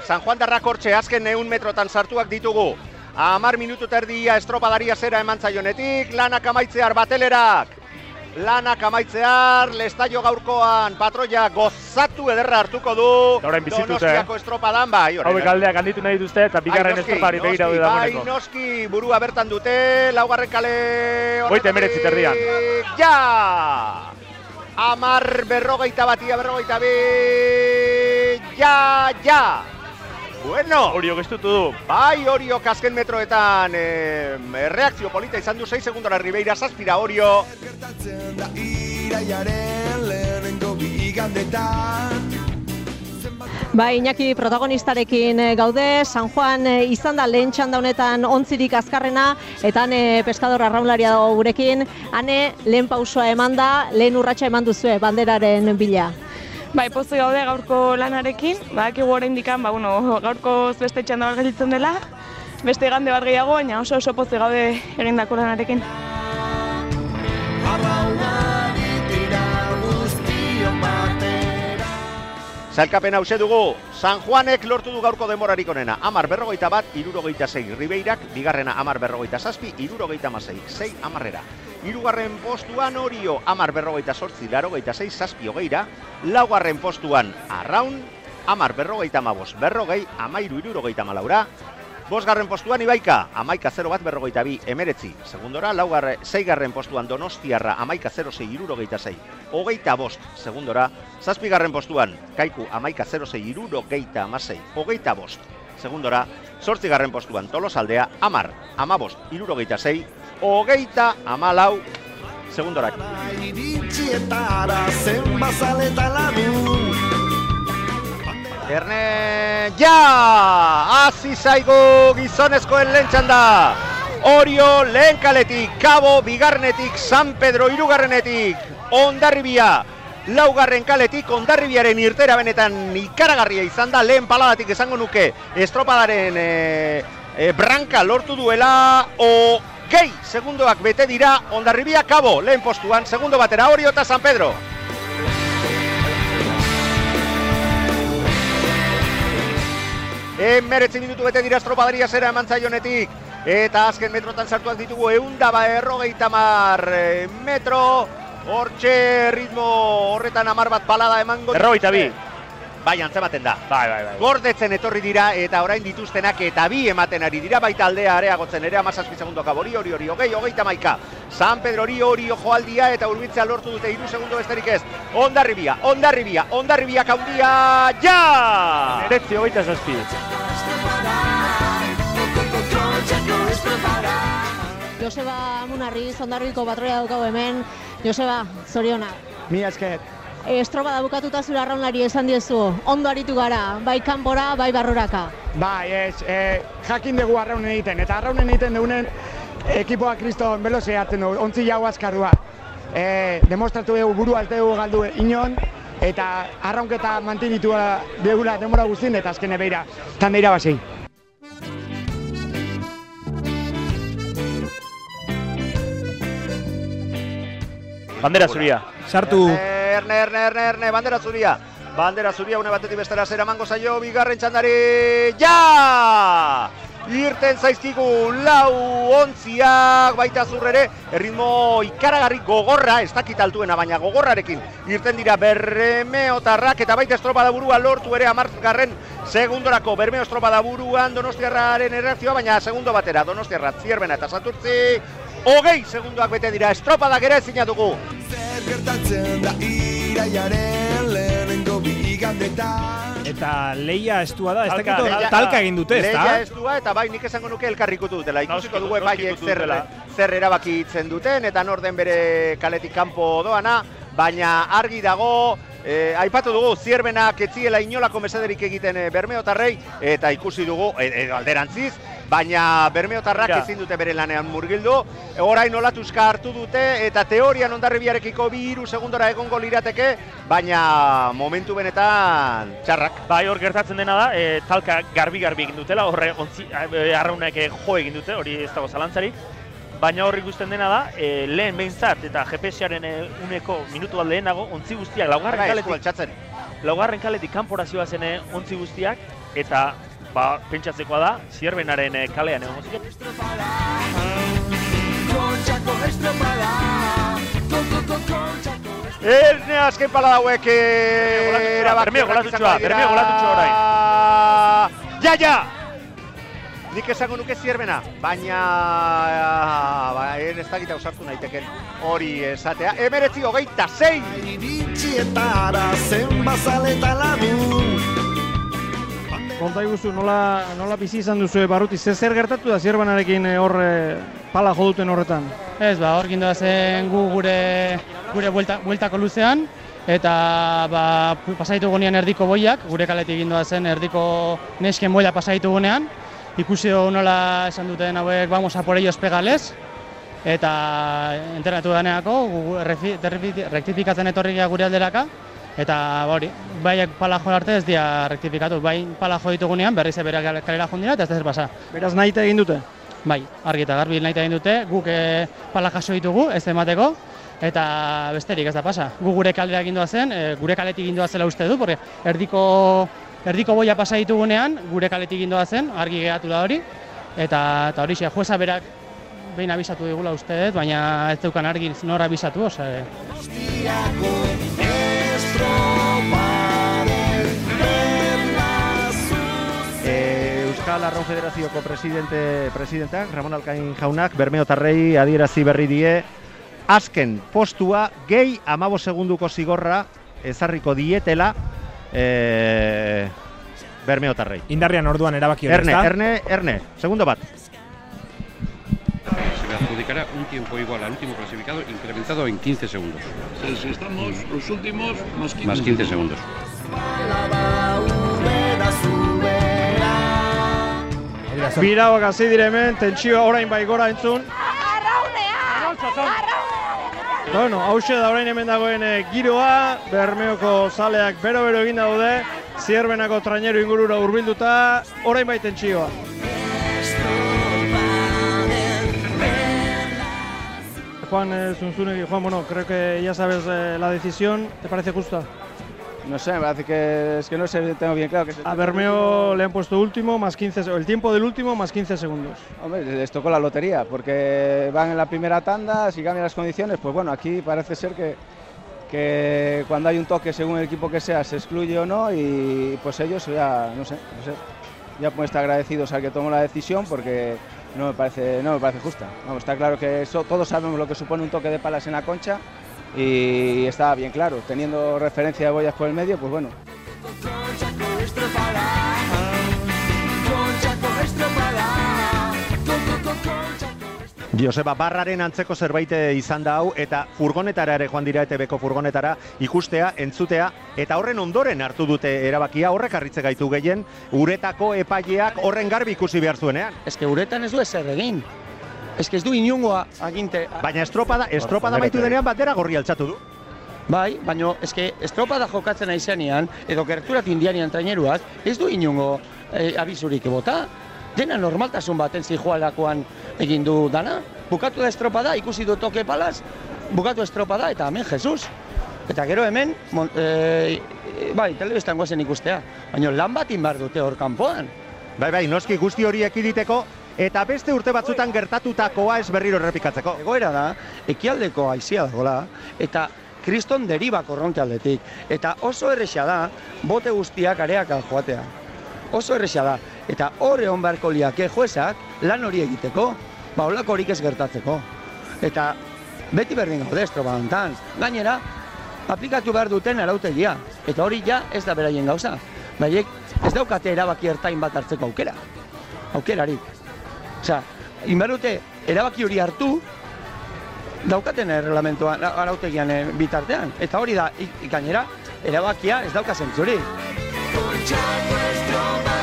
San Juan darrak hortxe azken 100 metrotan sartuak ditugu. 10 minutu terdia estropadaria zera eman zaionetik, lanak amaitzear batelerak. Lanak amaitzear, Lestaio gaurkoan patroia gozatu ederra hartuko du. Donostiako estropadan, bai. Hauek aldeak handitu nahi dituzte eta bigarren estropari begira daude dagoeneko. Bai, noski, burua bertan dute, laugarren kale Goite 19 terdian. Ja! 10 berrogeita batia, berrogeita bi, ja! Bueno! Oriok estutu du. Bai, Oriok azken metroetan reakzio polita izan du 6 segundora Ribeira, 7 Orio. Bai, Iñaki protagonistarekin gaude, San Juan izan da lehen txanda honetan ontzirik azkarrena, eta hane Pescador arraunlaria dago gurekin, hane lehen pausoa eman da, lehen urratsa eman duzue banderaren bila. Bai, pozik gaude gaurko lanarekin, badakigu oraindik gaurko beste txanda bat gelditzen dela, beste igande bat gehiago, baina oso pozik gaude egindako lanarekin. Zailkapen hause dugu, San Juanek lortu du gaurko demorarik onena, 10 berrogeita bat, 66 Ribeirak, bigarrena 10 berrogeita zazpi, 66, 6 10-era. Hirugarren postuan Orio, 10 berrogeita zortzi, 86, zazpi hogeira, laugarren postuan Arraun, 10 berrogeita mabos, berrogei, 13 64, bosgarren postuan Ibaika, 11 bat berrogeita bi, 19, segundora, seigarren postuan Donostiarra, 11 66, hogeita bost, segundora, zazpigarren postuan Kaiku, 11 66, hogeita bost, segundora, zortzigarren postuan Tolosaldea, 10, 15, 66, hogeita 14, segundorak. Erne, ja! Hasi zaigu gizonezkoen lehen txanda. Orio lehen kaletik, Kabo bigarrenetik, San Pedro hirugarrenetik, Hondarribia laugarren kaletik, Hondarribiaren irtera benetan ikaragarria izan da, lehen paladatik esango nuke estropadaren branka lortu duela, gehi segundoak bete dira, Hondarribia Kabo lehen postuan, segundo batera Orio eta San Pedro. Meretzi minutu bete dira estropadaria zera eman zaionetik, eta azken metrotan sartuak ditugu 150 metro, hortxe ritmo horretan 10 bat palada emango. Berrogeita bi. Bai, antzematen da. Bai. Gordetzen etorri dira eta orain dituztenak eta bi ematen ari dira, baita aldea areagotzen ere 17 segundoka hori, hogeita maika. San Pedro Orio joaldia eta hurbiltzea lortu dute 3 segundo besterik ez. Hondarribia kaundia, ja! 19, hogeita zazpi. Joseba Munarriz, Hondarribiko patroia daukagu hemen. Joseba, zoriona. Mila esker. Estropada bukatuta zure arraunlari esan diezu, ondo aritu gara, bai kanpora, bai barruraka. Bai, jakin dugu arraunen egiten, eta arraunen egiten dugunen ekipoa kriston beloze hartzen dugu, ontzi jau azkarua. Demostratu dugu buru alte dugu galdu inon, eta arraunketa mantinitu dugula demora guztien, eta azkene beira, tandeira basei. Bandera zuria. Sartu. Erne, bandera zuria. Bandera zuria, une batetik bestera zera mango zaio, bigarren txandari, ja! Irten zaizkigu lau ontziak, baita zurrere, erritmo ikaragarri gogorra, ez dakit altuena, baina gogorrarekin irten dira Bermeotarrak, eta baita estropada burua lortu ere 10. segundorako Bermeo estropada buruan Donostiarraren erreakzioa, baina segundo batera, Donostiarra, Zierbena eta Santurtzi, hogei segundoak bete dira, estropadak ere ezina dugu. Zer gertatzen da iraiaren lehenengo bigandetan. Eta leia estua da, ez dakito talka egin dute, ez da? Leia estua eta bai nik esango nuke elkarrikutu dutela, ikusiko dugu epaiek zer erabakitzen duten, eta norden bere kaletik kanpo doana, baina argi dago, aipatu dugu, Zierbenak etziela inolako mesederik egiten Bermeotarrei, eta ikusi dugu, alderantziz, baina Bermeotarrak ezin dute bere lanean murgildu, orain olatuzka hartu dute, eta teorian Hondarribiarekiko 2 segundora egongo lirateke, baina momentu benetan txarrak. Bai, hor gertatzen dena da, talka garbi egin dutela, horre arraunek jo egin dute, hori ez dago zalantzarik, baina hor ikusten dena da, lehen behintzat eta GPS-aren uneko minutu bat lehenago, ontzi guztiak, laugarren kaletik kanpora zioazen ontzi guztiak, eta pentsatzekoa da, Zierbenaren kalean egon ziren. Erne azken pala dauek Bermeo golatutxoa orain. Ja! Nik esango nuke Zierbena, baina ez dakita usartu naiteken hori esatea. 19-26! Iritxietara zenbazaleta lagun. Konta iguzu, nola bizi izan duzu Barruti, zer gertatu da Zierbanarekin hor pala joduten horretan? Ez, hor gindoa zen gure bueltako luzean, eta pasaitu gunean erdiko boiak, gure kaletik gindoa zen erdiko nesken boia pasaitu gunean, ikusi dugu nola esan duten hauek, vamos a por ellos pegales, eta entrenatu daneako, rektifikatzen etorri gure alderaka, eta baiak pala jo arte ez dira rektifikatu, bai pala jo ditugunean, berriz berak kalera jondira eta ez da zer pasa. Beraz nahita egin dute? Bai, argi eta garbi nahita egin dute, guk pala jaso ditugu, ez emateko, eta besterik ez da pasa. Gu gure kaldera egin zen, gure kaletik egin zela uste du, porque erdiko boia pasa ditugunean, gure kaletik egin zen, argi geratu da hori, eta hori xe, jueza berak behin abisatu digula uste dut, baina ez deukan argi nor abisatu, osea. Euskal Arraun Federazioko presidenteak, Ramon Alkain jaunak, bermeotarrei adierazi berri die, azken postua gehi 15 segunduko zigorra ezarriko dietela bermeotarrei. Indarrian orduan erabaki hori, ezta? Erne, segundo bat. Se le adjudicará un tiempo igual al último clasificado incrementado en 15 segundos. Si estamos los últimos, más 15 segundos. Birauak hasi dire hemen, tentsioa orain bai gora entzun. Bueno, hause da orain hemen dagoen giroa, Bermeoko zaleak bero-bero egin daude, Zierbenako traineru ingurura hurbilduta, orain bai tentsioa. Juan Zunzunegui, Juan, bueno, creo que ya sabes la decisión, ¿te parece justa? No sé, me parece que es que no sé, tengo bien claro que a Bermeo le han puesto último más 15, el tiempo del último más 15 segundos. Hombre, les tocó la lotería, porque van en la primera tanda, si cambian las condiciones, pues bueno, aquí parece ser que cuando hay un toque, según el equipo que sea, se excluye o no, y pues ellos ya, no sé, ya pueden estar agradecidos al que tomó la decisión, porque no me parece justa. Vamos, está claro que todos sabemos lo que supone un toque de palas en la concha, y está bien claro, teniendo referencia de boyas por el medio, pues bueno. Joseba, barraren antzeko zerbait izan da hau, eta furgonetara ere joan dira ETB-ko furgonetara ikustea, entzutea, eta horren ondoren hartu dute erabakia, horrek harritze gaitu gehien, uretako epaileak horren garbi ikusi behar zuenean. Ez que uretan ez du ezer egin. Ez que ez du inungoa aginte... Baina estropada baitu denean batera gorri altxatu du. Bai, baina ez que estropada jokatzen aizenean, edo gerturatu indianian traineruak, ez du inungo abizurik bota. Dena normaltasun baten zijoalakoan egin du dana. Bukatu da estropada, ikusi du toke palaz, bukatu estropada eta hemen Jesus. Eta gero hemen, bai, telebistan goazen ikustea. Baina lan bat inbar dute hor kanpoan. Bai, noski guzti horiek iditeko, eta beste urte batzutan gertatutakoa ez berriro errepikatzeko. Egoera da, ekialdeko aizia dagoela, eta kriston deriba korronte aldetik. Eta oso erresa da, bote guztiak areakan joatea. Oso erresa da. Eta hor egon beharko liake juezak lan hori egiteko, holako horik ez gertatzeko. Eta beti berdin gaude estropadantan. Gainera, aplikatu behar duten arautegia. Eta hori ja ez da beraien gauza. Baiek ez daukate erabaki ertain bat hartzeko aukera. Aukerarik. Osea, inberute erabaki hori hartu, daukaten erreglamentuan, arautegian bitartean. Eta hori da, gainera, erabakia ez dauka zentzurik.